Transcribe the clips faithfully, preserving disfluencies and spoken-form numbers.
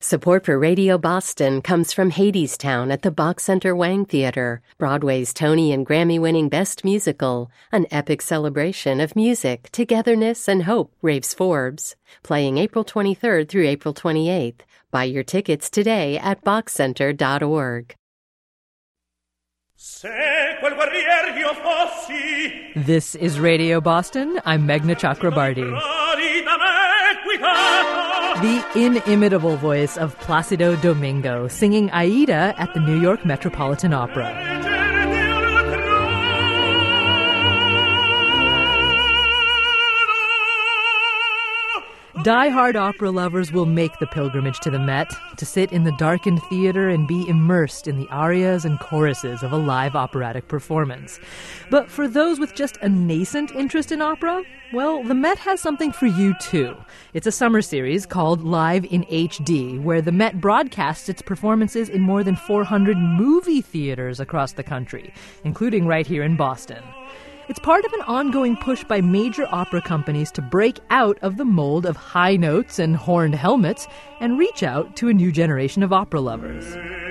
Support for Radio Boston comes from Hadestown at the Bach Center Wang Theater, Broadway's Tony and Grammy-winning Best Musical, an epic celebration of music, togetherness, and hope, raves Forbes. Playing April twenty-third through April twenty-eighth. Buy your tickets today at bach center dot org. This is Radio Boston. I'm Meghna Chakrabarty. The inimitable voice of Placido Domingo singing Aida at the New York Metropolitan Opera. Die-hard opera lovers will make the pilgrimage to the Met to sit in the darkened theater and be immersed in the arias and choruses of a live operatic performance. But for those with just a nascent interest in opera, well, the Met has something for you too. It's a summer series called Live in H D, where the Met broadcasts its performances in more than four hundred movie theaters across the country, including right here in Boston. It's part of an ongoing push by major opera companies to break out of the mold of high notes and horned helmets and reach out to a new generation of opera lovers.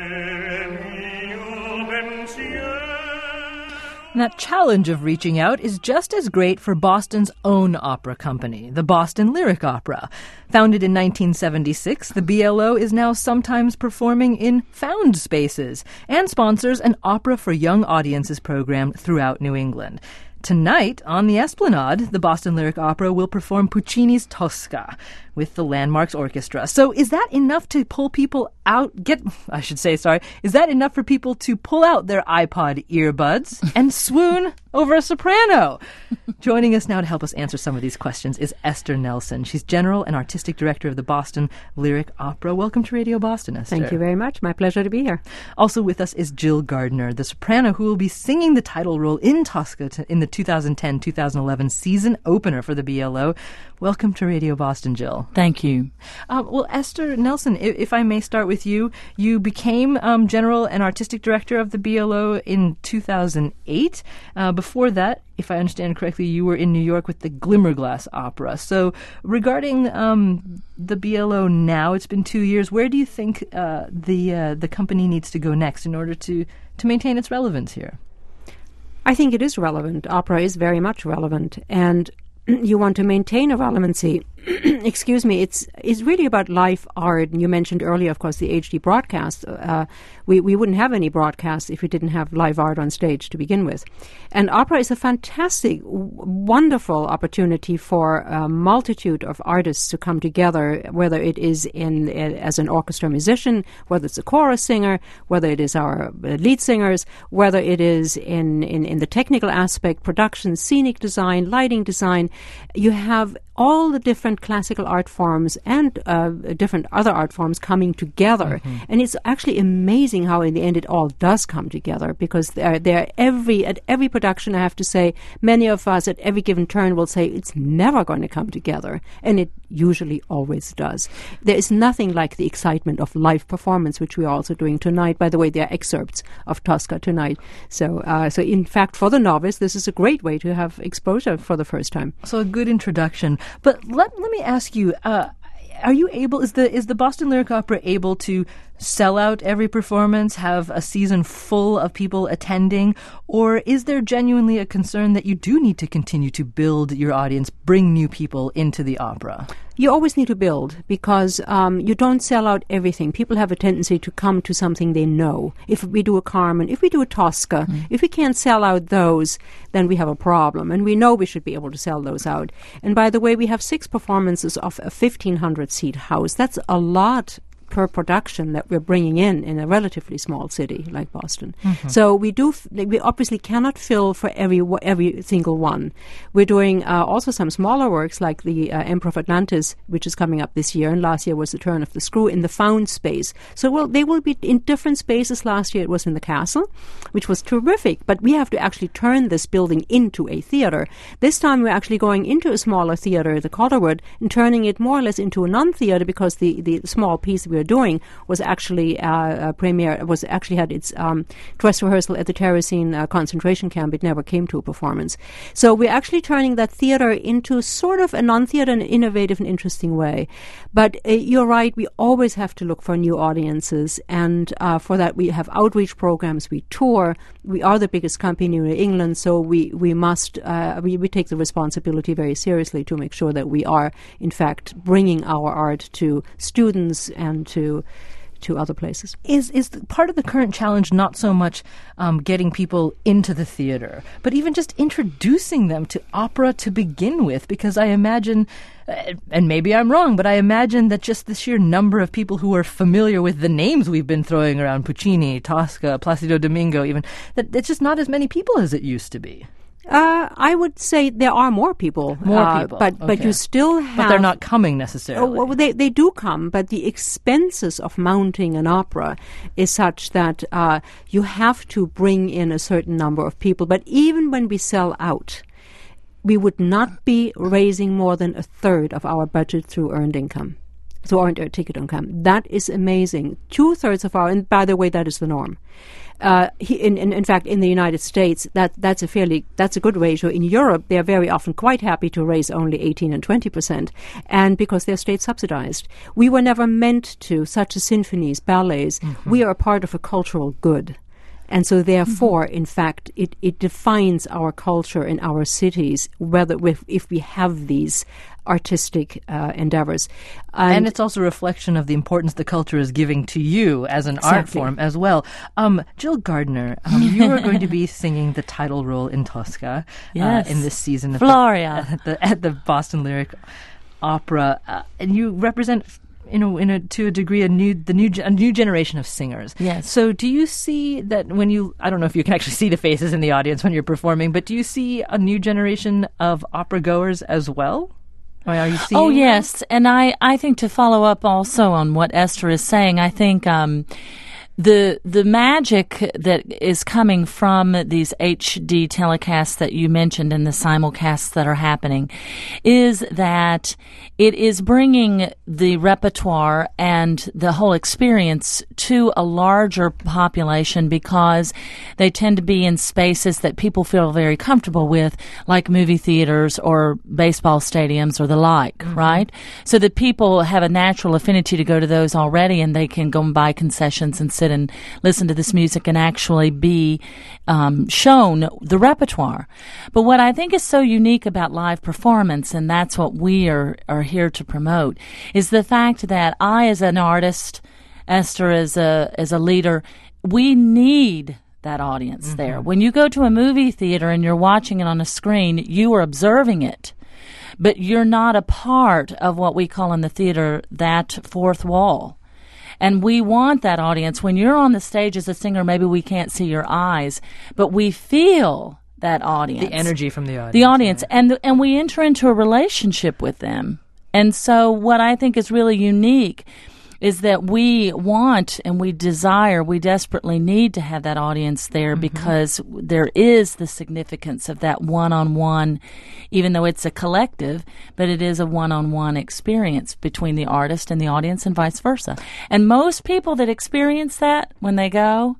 And that challenge of reaching out is just as great for Boston's own opera company, the Boston Lyric Opera. Founded in nineteen seventy-six, the B L O is now sometimes performing in found spaces and sponsors an Opera for Young Audiences program throughout New England. Tonight, on the Esplanade, the Boston Lyric Opera will perform Puccini's Tosca with the Landmarks Orchestra. So is that enough to pull people out, get, I should say, sorry, is that enough for people to pull out their iPod earbuds and swoon over a soprano? Joining us now to help us answer some of these questions is Esther Nelson. She's General and Artistic Director of the Boston Lyric Opera. Welcome to Radio Boston, Esther. Thank you very much. My pleasure to be here. Also with us is Jill Gardner, the soprano who will be singing the title role in Tosca to, in the two thousand ten two thousand eleven season opener for the B L O. Welcome to Radio Boston, Jill. Thank you. Uh, well, Esther Nelson, if, if I may start with you, you became um, General and Artistic Director of the B L O in two thousand eight. Uh, before that, if I understand correctly, you were in New York with the Glimmerglass Opera. So regarding um, the B L O now, it's been two years. Where do you think uh, the uh, the company needs to go next in order to, to maintain its relevance here? I think it is relevant. Opera is very much relevant. And you want to maintain a relevancy. Excuse me, it's it's really about live art. And you mentioned earlier, of course, the H D broadcast. Uh, we, we wouldn't have any broadcasts if we didn't have live art on stage to begin with. And opera is a fantastic, w- wonderful opportunity for a multitude of artists to come together, whether it is in uh, as an orchestra musician, whether it's a chorus singer, whether it is our uh, lead singers, whether it is in, in, in the technical aspect, production, scenic design, lighting design. You have all the different classical art forms and uh, different other art forms coming together. Mm-hmm. And it's actually amazing how in the end it all does come together, because they're, they're every at every production, I have to say, many of us at every given turn will say it's never going to come together. And it usually always does. There is nothing like the excitement of live performance, which we are also doing tonight. By the way, there are excerpts of Tosca tonight. So, uh, so in fact, for the novice, this is a great way to have exposure for the first time. So a good introduction. But let let me ask you, uh, are you able, is the is the Boston Lyric Opera able to sell out every performance, have a season full of people attending, or is there genuinely a concern that you do need to continue to build your audience, bring new people into the opera? You always need to build, because um, you don't sell out everything. People have a tendency to come to something they know. If we do a Carmen, if we do a Tosca, mm. if we can't sell out those, then we have a problem. And we know we should be able to sell those out. And by the way, we have six performances of a fifteen hundred seat house. That's a lot per production that we're bringing in in a relatively small city like Boston. Mm-hmm. So we do, f- we obviously cannot fill for every every single one. We're doing uh, also some smaller works like the uh, Emperor of Atlantis, which is coming up this year, and last year was The Turn of the Screw in the found space. So well, they will be in different spaces. Last year it was in the castle, which was terrific, but we have to actually turn this building into a theater. This time we're actually going into a smaller theater, the Calderwood, and turning it more or less into a non-theater, because the, the small piece we we're doing was actually uh, a premiere, was actually had its um, dress rehearsal at the Terezin uh, concentration camp. It never came to a performance. So we're actually turning that theater into sort of a non-theater in an innovative and interesting way. But uh, you're right, we always have to look for new audiences, and uh, for that we have outreach programs, we tour. We are the biggest company in New England, so we, we must, uh, we, we take the responsibility very seriously to make sure that we are, in fact, bringing our art to students and to to other places. Is is the, part of the current challenge not so much um, getting people into the theater, but even just introducing them to opera to begin with? Because I imagine, uh, and maybe I'm wrong, but I imagine that just the sheer number of people who are familiar with the names we've been throwing around, Puccini, Tosca, Placido Domingo even, that it's just not as many people as it used to be. Uh, I would say there are more people. More uh, people. But, okay. but you still have... But they're not coming necessarily. Oh, well, they, they do come, but the expenses of mounting an opera is such that uh, you have to bring in a certain number of people. But even when we sell out, we would not be raising more than a third of our budget through earned income. So earned uh, ticket income. That is amazing. Two-thirds of our... And by the way, that is the norm. Uh, he, in, in, in fact, in the United States, that, that's a fairly that's a good ratio. In Europe, they are very often quite happy to raise only eighteen and twenty percent, and because they're state subsidized. We were never meant to, such as symphonies, ballets. Mm-hmm. We are a part of a cultural good. And so, therefore, mm-hmm. in fact, it, it defines our culture in our cities, whether if, if we have these artistic uh, endeavors. And, and it's also a reflection of the importance the culture is giving to you as an exactly. art form as well. Um, Jill Gardner, um, you are going to be singing the title role in Tosca yes. uh, in this season at Floria. The, at, the, at the Boston Lyric Opera. Uh, and you represent... You know, in a, to a degree, a new the new a new generation of singers. Yes. So, do you see that when you? I don't know if you can actually see the faces in the audience when you're performing, but do you see a new generation of opera goers as well? Or are you seeing? Oh yes, and I I think to follow up also on what Esther is saying, I think. Um, The the magic that is coming from these H D telecasts that you mentioned and the simulcasts that are happening is that it is bringing the repertoire and the whole experience to a larger population because they tend to be in spaces that people feel very comfortable with, like movie theaters or baseball stadiums or the like, mm-hmm. right? So that people have a natural affinity to go to those already, and they can go and buy concessions and sit and listen to this music and actually be um, shown the repertoire. But what I think is so unique about live performance, and that's what we are, are here to promote, is the fact that I, as an artist, Esther as a as a leader, we need that audience mm-hmm. there. When you go to a movie theater and you're watching it on a screen, you are observing it. But you're not a part of what we call in the theater that fourth wall. And we want that audience. When you're on the stage as a singer, maybe we can't see your eyes, but we feel that audience. The energy from the audience. The audience. Yeah. And, the, and we enter into a relationship with them. And so what I think is really unique is that we want and we desire, we desperately need to have that audience there mm-hmm. because there is the significance of that one-on-one, even though it's a collective, but it is a one-on-one experience between the artist and the audience and vice versa. And most people that experience that, when they go,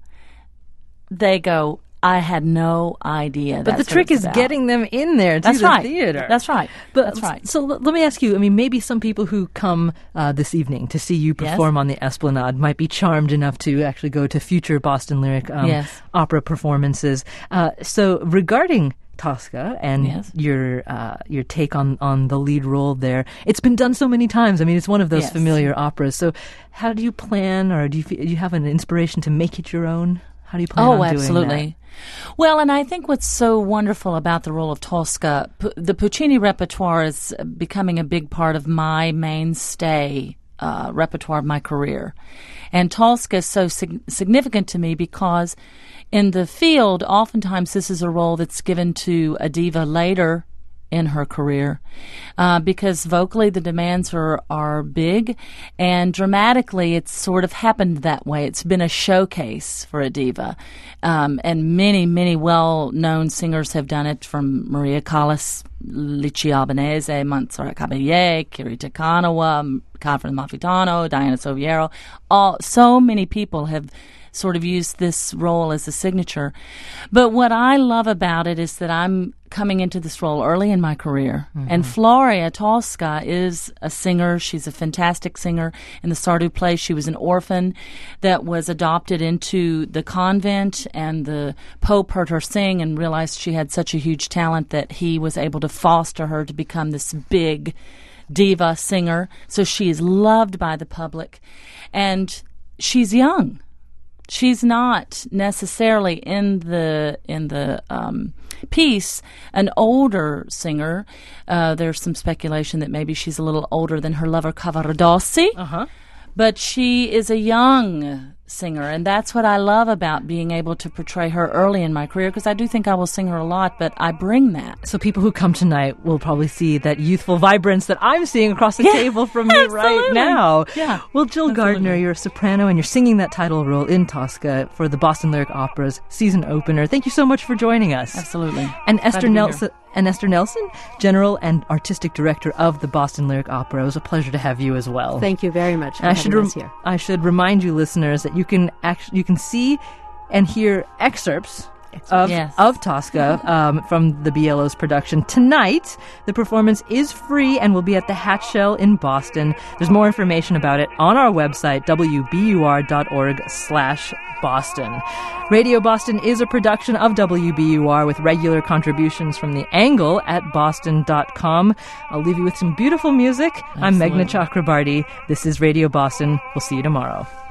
they go, I had no idea. But the trick is about. getting them in there to That's the right. theater. That's right. But, That's right. So l- let me ask you, I mean, maybe some people who come uh, this evening to see you perform yes. on the Esplanade might be charmed enough to actually go to future Boston Lyric um, yes. opera performances. Uh, so regarding Tosca and yes. your uh, your take on, on the lead role there, it's been done so many times. I mean, it's one of those yes. familiar operas. So how do you plan, or do you, do you have an inspiration to make it your own? How do you plan oh, on doing absolutely. that? Well, and I think what's so wonderful about the role of Tosca, P- the Puccini repertoire is becoming a big part of my mainstay uh, repertoire of my career. And Tosca is so sig- significant to me because in the field, oftentimes this is a role that's given to a diva later in her career, uh, because vocally the demands are, are big, and dramatically it's sort of happened that way. It's been a showcase for a diva, um, and many, many well-known singers have done it, from Maria Callas, Lici Albanese, Montserrat Caballé, Kirita Kanawa, Catherine Malfitano, Diana Soviero. All, so many people have sort of used this role as a signature. But what I love about it is that I'm coming into this role early in my career. Mm-hmm. And Floria Tosca is a singer. She's a fantastic singer. In the Sardou play, she was an orphan that was adopted into the convent, and the Pope heard her sing and realized she had such a huge talent that he was able to foster her to become this big diva singer. So she is loved by the public. And she's young. She's not necessarily in the in the um, piece an older singer. Uh, there's some speculation that maybe she's a little older than her lover Cavaradossi. Uh-huh. But she is a young singer, and that's what I love about being able to portray her early in my career, because I do think I will sing her a lot, but I bring that. So people who come tonight will probably see that youthful vibrance that I'm seeing across the yeah, table from me absolutely. right now. Yeah, well, Jill absolutely. Gardner, you're a soprano, and you're singing that title role in Tosca for the Boston Lyric Opera's season opener. Thank you so much for joining us. Absolutely. And Esther Nelson, and Esther Nelson, General and Artistic Director of the Boston Lyric Opera. It was a pleasure to have you as well. Thank you very much for I having should rem- us here. I should remind you, listeners, that you can actually you can see and hear excerpts of, yes. of Tosca um, from the B L O's production tonight. The performance is free and will be at the Hatch Shell in Boston. There's more information about it on our website, w b u r dot org slash Boston. Radio Boston is a production of W B U R with regular contributions from The Angle at boston dot com. I'll leave you with some beautiful music. Absolutely. I'm Meghna Chakrabarty. This is Radio Boston. We'll see you tomorrow.